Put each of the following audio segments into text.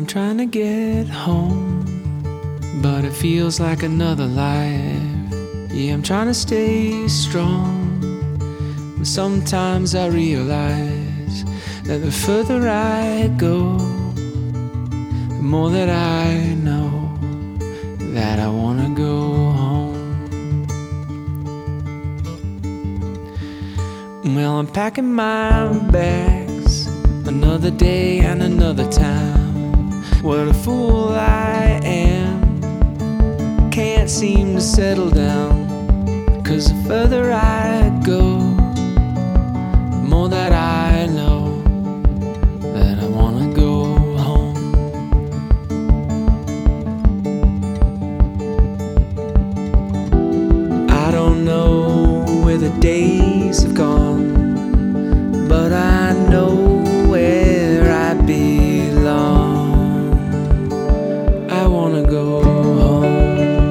I'm trying to get home, but it feels like another life. Yeah, I'm trying to stay strong, but sometimes I realize that the further I go, the more that I know that I wanna go home. Well, I'm packing my bags, another day and another time. What a fool I am, can't seem to settle down. 'Cause the further I go, the more that I know that I wanna go home. I don't know where the days have gone, but I know where I belong. I wanna go home.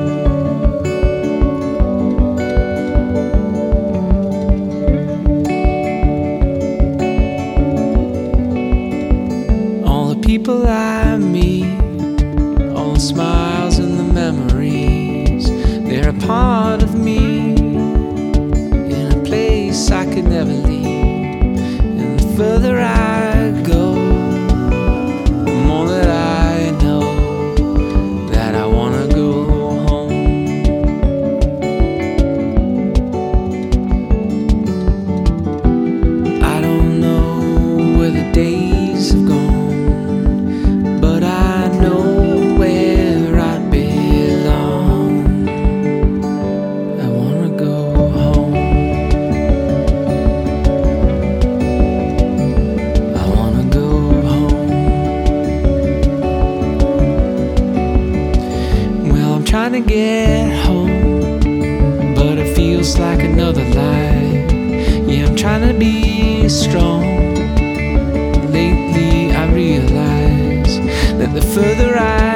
All the people I meet, all the smiles and the memories, they're a part of me in a place I could never leave. And the further I go, the more that I know that I wanna go home. I don't know where the days have gone, but I know where I belong. I wanna go home. I wanna go home. Well, I'm trying to get home, but it feels like another life. Yeah, I'm trying to be strong. Lately I realize that the further I